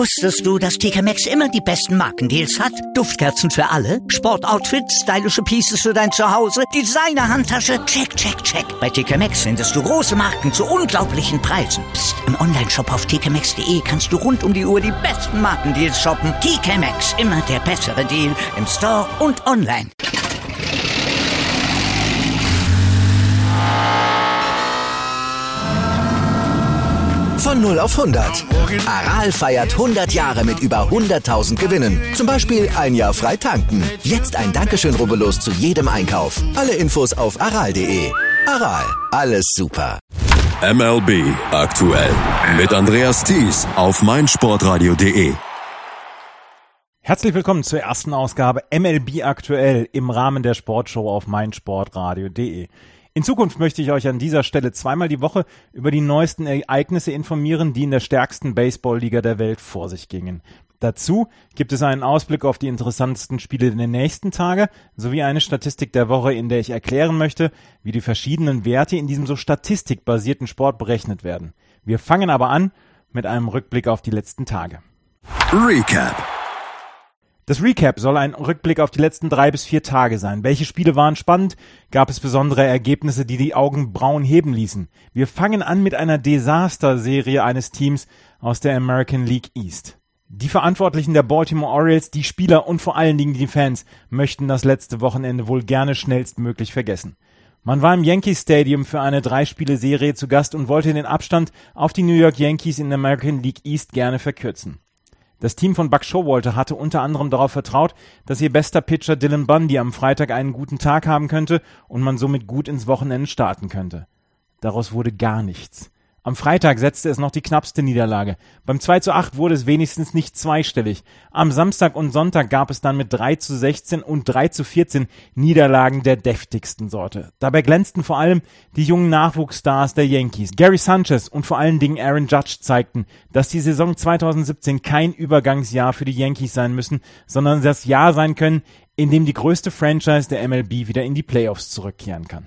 Wusstest du, dass TK Maxx immer die besten Markendeals hat? Duftkerzen für alle, Sportoutfits, stylische Pieces für dein Zuhause, Designer-Handtasche, check, check, check. Bei TK Maxx findest du große Marken zu unglaublichen Preisen. Psst. Im Onlineshop auf tkmaxx.de kannst du rund um die Uhr die besten Markendeals shoppen. TK Maxx, immer der bessere Deal im Store und online. Von 0 auf 100. Aral feiert 100 Jahre mit über 100.000 Gewinnen. Zum Beispiel ein Jahr frei tanken. Jetzt ein Dankeschön, rubbellos zu jedem Einkauf. Alle Infos auf aral.de. Aral, alles super. MLB aktuell. Mit Andreas Thies auf meinsportradio.de. Herzlich willkommen zur ersten Ausgabe MLB aktuell im Rahmen der Sportshow auf meinsportradio.de. In Zukunft möchte ich euch an dieser Stelle zweimal die Woche über die neuesten Ereignisse informieren, die in der stärksten Baseballliga der Welt vor sich gingen. Dazu gibt es einen Ausblick auf die interessantesten Spiele in den nächsten Tagen sowie eine Statistik der Woche, in der ich erklären möchte, wie die verschiedenen Werte in diesem so statistikbasierten Sport berechnet werden. Wir fangen aber an mit einem Rückblick auf die letzten Tage. Recap. Das Recap soll ein Rückblick auf die letzten 3 bis 4 Tage sein. Welche Spiele waren spannend? Gab es besondere Ergebnisse, die die Augenbrauen heben ließen? Wir fangen an mit einer Desasterserie eines Teams aus der American League East. Die Verantwortlichen der Baltimore Orioles, die Spieler und vor allen Dingen die Fans möchten das letzte Wochenende wohl gerne schnellstmöglich vergessen. Man war im Yankee Stadium für eine 3-Spiele-Serie zu Gast und wollte den Abstand auf die New York Yankees in der American League East gerne verkürzen. Das Team von Buck Showalter hatte unter anderem darauf vertraut, dass ihr bester Pitcher Dylan Bundy am Freitag einen guten Tag haben könnte und man somit gut ins Wochenende starten könnte. Daraus wurde gar nichts. Am Freitag setzte es noch die knappste Niederlage. Beim 2:8 wurde es wenigstens nicht zweistellig. Am Samstag und Sonntag gab es dann mit 3:16 und 3:14 Niederlagen der deftigsten Sorte. Dabei glänzten vor allem die jungen Nachwuchsstars der Yankees. Gary Sanchez und vor allen Dingen Aaron Judge zeigten, dass die Saison 2017 kein Übergangsjahr für die Yankees sein müssen, sondern das Jahr sein können, in dem die größte Franchise der MLB wieder in die Playoffs zurückkehren kann.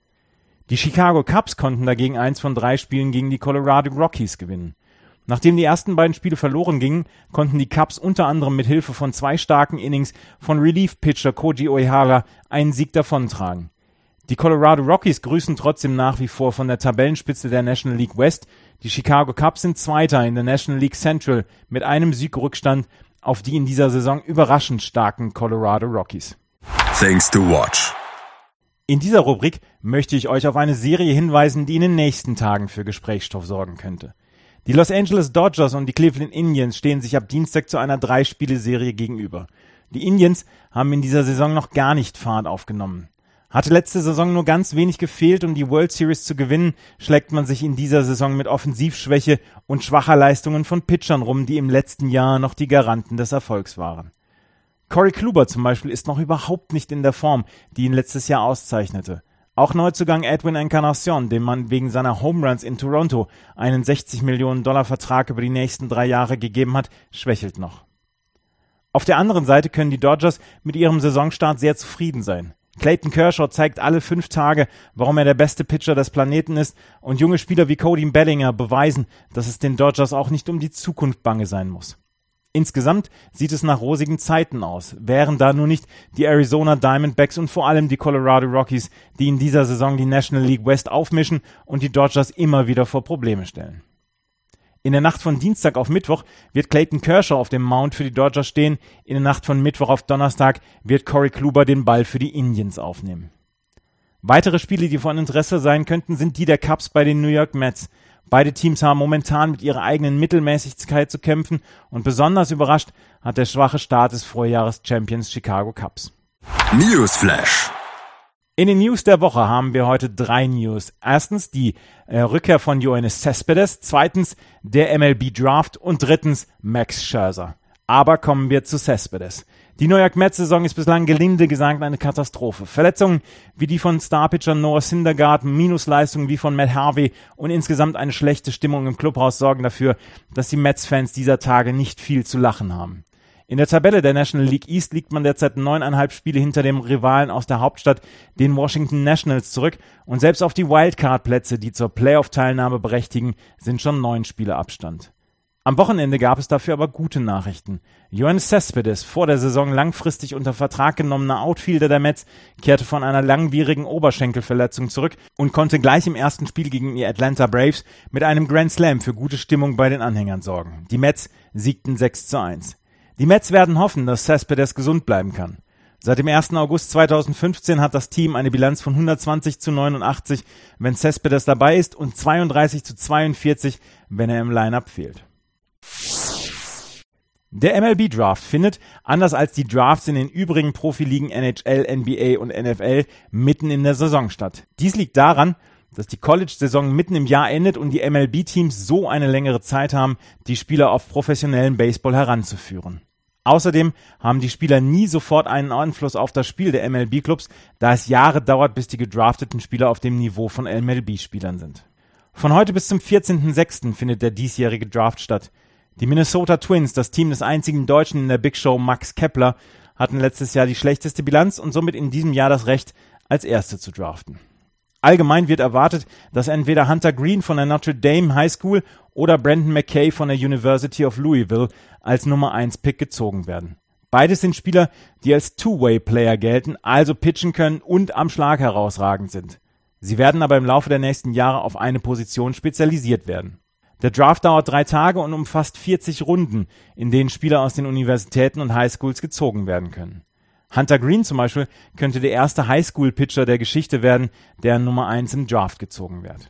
Die Chicago Cubs konnten dagegen 1 von 3 Spielen gegen die Colorado Rockies gewinnen. Nachdem die ersten beiden Spiele verloren gingen, konnten die Cubs unter anderem mit Hilfe von 2 starken Innings von Relief-Pitcher Koji Uehara einen Sieg davontragen. Die Colorado Rockies grüßen trotzdem nach wie vor von der Tabellenspitze der National League West. Die Chicago Cubs sind Zweiter in der National League Central mit einem Siegrückstand auf die in dieser Saison überraschend starken Colorado Rockies. Things to watch. In dieser Rubrik möchte ich euch auf eine Serie hinweisen, die in den nächsten Tagen für Gesprächsstoff sorgen könnte. Die Los Angeles Dodgers und die Cleveland Indians stehen sich ab Dienstag zu einer 3-Spiele-Serie gegenüber. Die Indians haben in dieser Saison noch gar nicht Fahrt aufgenommen. Hatte letzte Saison nur ganz wenig gefehlt, um die World Series zu gewinnen, schlägt man sich in dieser Saison mit Offensivschwäche und schwacher Leistungen von Pitchern rum, die im letzten Jahr noch die Garanten des Erfolgs waren. Corey Kluber zum Beispiel ist noch überhaupt nicht in der Form, die ihn letztes Jahr auszeichnete. Auch Neuzugang Edwin Encarnacion, dem man wegen seiner Home Runs in Toronto einen $60 Millionen Vertrag über die nächsten 3 Jahre gegeben hat, schwächelt noch. Auf der anderen Seite können die Dodgers mit ihrem Saisonstart sehr zufrieden sein. Clayton Kershaw zeigt alle 5 Tage, warum er der beste Pitcher des Planeten ist, und junge Spieler wie Cody Bellinger beweisen, dass es den Dodgers auch nicht um die Zukunft bange sein muss. Insgesamt sieht es nach rosigen Zeiten aus, wären da nur nicht die Arizona Diamondbacks und vor allem die Colorado Rockies, die in dieser Saison die National League West aufmischen und die Dodgers immer wieder vor Probleme stellen. In der Nacht von Dienstag auf Mittwoch wird Clayton Kershaw auf dem Mound für die Dodgers stehen, in der Nacht von Mittwoch auf Donnerstag wird Corey Kluber den Ball für die Indians aufnehmen. Weitere Spiele, die von Interesse sein könnten, sind die der Cubs bei den New York Mets. Beide Teams haben momentan mit ihrer eigenen Mittelmäßigkeit zu kämpfen und besonders überrascht hat der schwache Start des Vorjahres-Champions Chicago Cubs. Newsflash. In den News der Woche haben wir heute 3 News. Erstens die Rückkehr von Yoenis Cespedes, zweitens der MLB Draft und drittens Max Scherzer. Aber kommen wir zu Cespedes. Die New York Mets-Saison ist bislang gelinde gesagt eine Katastrophe. Verletzungen wie die von Starpitcher Noah Syndergaard, Minusleistungen wie von Matt Harvey und insgesamt eine schlechte Stimmung im Clubhaus sorgen dafür, dass die Mets-Fans dieser Tage nicht viel zu lachen haben. In der Tabelle der National League East liegt man derzeit 9,5 Spiele hinter dem Rivalen aus der Hauptstadt, den Washington Nationals, zurück und selbst auf die Wildcard-Plätze, die zur Playoff-Teilnahme berechtigen, sind schon 9 Spiele Abstand. Am Wochenende gab es dafür aber gute Nachrichten. Yoenis Cespedes, vor der Saison langfristig unter Vertrag genommener Outfielder der Mets, kehrte von einer langwierigen Oberschenkelverletzung zurück und konnte gleich im ersten Spiel gegen die Atlanta Braves mit einem Grand Slam für gute Stimmung bei den Anhängern sorgen. Die Mets siegten 6-1. Die Mets werden hoffen, dass Cespedes gesund bleiben kann. Seit dem 1. August 2015 hat das Team eine Bilanz von 120-89, wenn Cespedes dabei ist, und 32-42, wenn er im Line-Up fehlt. Der MLB-Draft findet, anders als die Drafts in den übrigen Profiligen NHL, NBA und NFL, mitten in der Saison statt. Dies liegt daran, dass die College-Saison mitten im Jahr endet und die MLB-Teams so eine längere Zeit haben, die Spieler auf professionellen Baseball heranzuführen. Außerdem haben die Spieler nie sofort einen Einfluss auf das Spiel der MLB-Clubs, da es Jahre dauert, bis die gedrafteten Spieler auf dem Niveau von MLB-Spielern sind. Von heute bis zum 14.06. findet der diesjährige Draft statt. Die Minnesota Twins, das Team des einzigen Deutschen in der Big Show, Max Kepler, hatten letztes Jahr die schlechteste Bilanz und somit in diesem Jahr das Recht, als Erste zu draften. Allgemein wird erwartet, dass entweder Hunter Green von der Notre Dame High School oder Brandon McKay von der University of Louisville als Nummer 1 Pick gezogen werden. Beides sind Spieler, die als Two-Way-Player gelten, also pitchen können und am Schlag herausragend sind. Sie werden aber im Laufe der nächsten Jahre auf eine Position spezialisiert werden. Der Draft dauert 3 Tage und umfasst 40 Runden, in denen Spieler aus den Universitäten und Highschools gezogen werden können. Hunter Green zum Beispiel könnte der erste Highschool-Pitcher der Geschichte werden, der an Nummer 1 im Draft gezogen wird.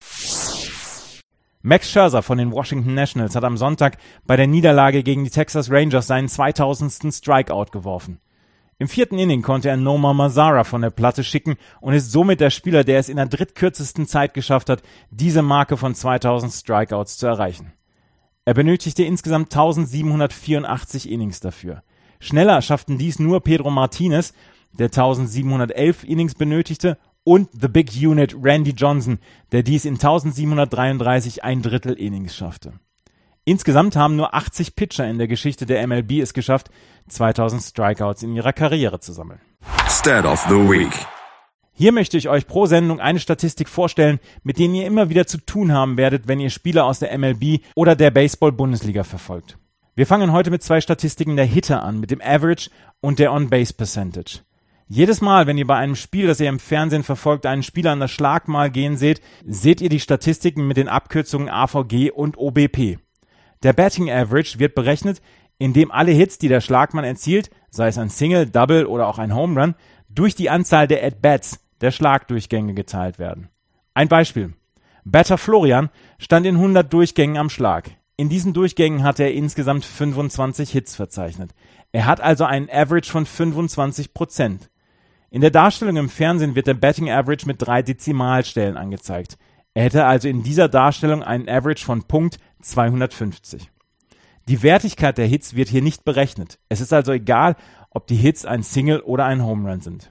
Max Scherzer von den Washington Nationals hat am Sonntag bei der Niederlage gegen die Texas Rangers seinen 2000. Strikeout geworfen. Im 4. Inning konnte er Nomar Mazara von der Platte schicken und ist somit der Spieler, der es in der drittkürzesten Zeit geschafft hat, diese Marke von 2000 Strikeouts zu erreichen. Er benötigte insgesamt 1784 Innings dafür. Schneller schafften dies nur Pedro Martinez, der 1711 Innings benötigte, und The Big Unit Randy Johnson, der dies in 1733 1/3 Innings schaffte. Insgesamt haben nur 80 Pitcher in der Geschichte der MLB es geschafft, 2000 Strikeouts in ihrer Karriere zu sammeln. Stat of the Week. Hier möchte ich euch pro Sendung eine Statistik vorstellen, mit denen ihr immer wieder zu tun haben werdet, wenn ihr Spieler aus der MLB oder der Baseball-Bundesliga verfolgt. Wir fangen heute mit 2 Statistiken der Hitter an, mit dem Average und der On-Base-Percentage. Jedes Mal, wenn ihr bei einem Spiel, das ihr im Fernsehen verfolgt, einen Spieler an das Schlagmal gehen seht, seht ihr die Statistiken mit den Abkürzungen AVG und OBP. Der Batting Average wird berechnet, indem alle Hits, die der Schlagmann erzielt, sei es ein Single, Double oder auch ein Home Run, durch die Anzahl der At-Bats, der Schlagdurchgänge, geteilt werden. Ein Beispiel. Batter Florian stand in 100 Durchgängen am Schlag. In diesen Durchgängen hatte er insgesamt 25 Hits verzeichnet. Er hat also einen Average von 25%. In der Darstellung im Fernsehen wird der Batting Average mit 3 Dezimalstellen angezeigt. Er hätte also in dieser Darstellung einen Average von Punkt 250. Die Wertigkeit der Hits wird hier nicht berechnet. Es ist also egal, ob die Hits ein Single oder ein Home Run sind.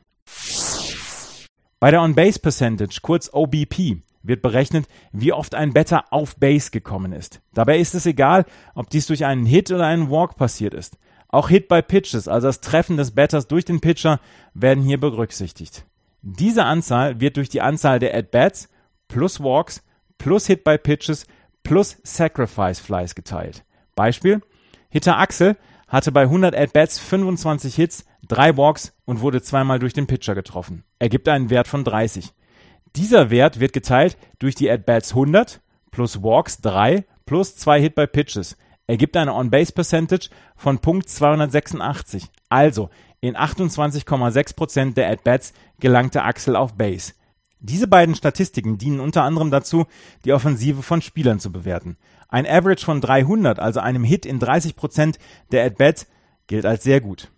Bei der On-Base-Percentage, kurz OBP, wird berechnet, wie oft ein Batter auf Base gekommen ist. Dabei ist es egal, ob dies durch einen Hit oder einen Walk passiert ist. Auch Hit-by-Pitches, also das Treffen des Batters durch den Pitcher, werden hier berücksichtigt. Diese Anzahl wird durch die Anzahl der At-Bats plus Walks plus Hit-by-Pitches plus Sacrifice Flies geteilt. Beispiel: Hitter Axel hatte bei 100 At-Bats 25 Hits, 3 Walks und wurde zweimal durch den Pitcher getroffen. Ergibt einen Wert von 30. Dieser Wert wird geteilt durch die At-Bats 100 plus Walks 3 plus 2 Hit-by-Pitches. Ergibt eine On-Base-Percentage von Punkt 286. Also in 28,6% der At-Bats gelangte Axel auf Base. Diese beiden Statistiken dienen unter anderem dazu, die Offensive von Spielern zu bewerten. Ein Average von 300, also einem Hit in 30% der At-Bats, gilt als sehr gut.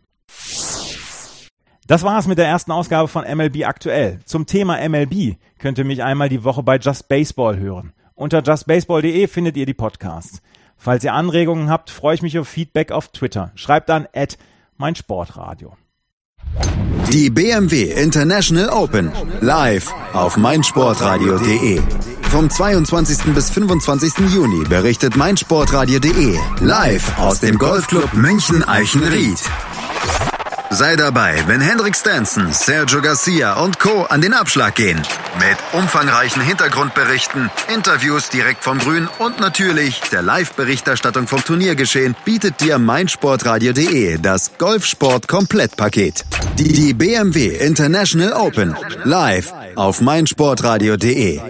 Das war's mit der ersten Ausgabe von MLB Aktuell. Zum Thema MLB könnt ihr mich einmal die Woche bei Just Baseball hören. Unter justbaseball.de findet ihr die Podcasts. Falls ihr Anregungen habt, freue ich mich auf Feedback auf Twitter. Schreibt an @meinsportradio. Die BMW International Open live auf meinsportradio.de. Vom 22. bis 25. Juni berichtet meinsportradio.de live aus dem Golfclub München Eichenried. Sei dabei, wenn Henrik Stenson, Sergio Garcia und Co. an den Abschlag gehen. Mit umfangreichen Hintergrundberichten, Interviews direkt vom Grün und natürlich der Live-Berichterstattung vom Turniergeschehen bietet dir meinsportradio.de das Golfsport-Komplettpaket. Die BMW International Open live auf meinsportradio.de.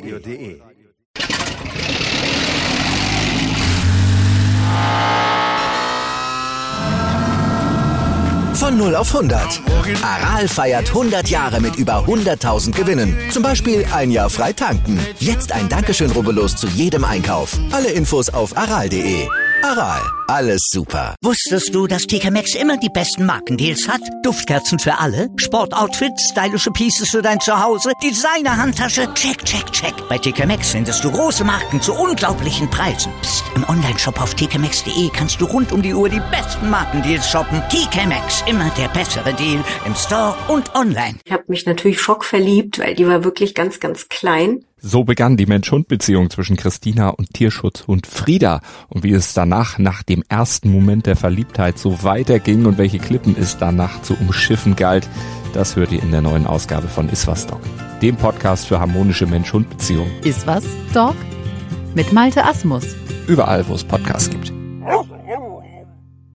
Von 0 auf 100. Aral feiert 100 Jahre mit über 100.000 Gewinnen. Zum Beispiel ein Jahr frei tanken. Jetzt ein Dankeschön, rubbellos zu jedem Einkauf. Alle Infos auf aral.de. Aral, alles super. Wusstest du, dass TK Maxx immer die besten Markendeals hat? Duftkerzen für alle, Sportoutfits, stylische Pieces für dein Zuhause, Designer-Handtasche, check, check, check. Bei TK Maxx findest du große Marken zu unglaublichen Preisen. Psst. Im Onlineshop auf tkmaxx.de kannst du rund um die Uhr die besten Markendeals shoppen. TK Maxx, immer der bessere Deal im Store und online. Ich habe mich natürlich schockverliebt, weil die war wirklich ganz, ganz klein. So begann die Mensch-Hund-Beziehung zwischen Christina und Tierschutzhund Frieda. Und wie es danach, nach dem ersten Moment der Verliebtheit, so weiterging und welche Klippen es danach zu umschiffen galt, das hört ihr in der neuen Ausgabe von Iswas Dog, dem Podcast für harmonische Mensch-Hund-Beziehungen. Iswas Dog? Mit Malte Asmus. Überall, wo es Podcasts gibt.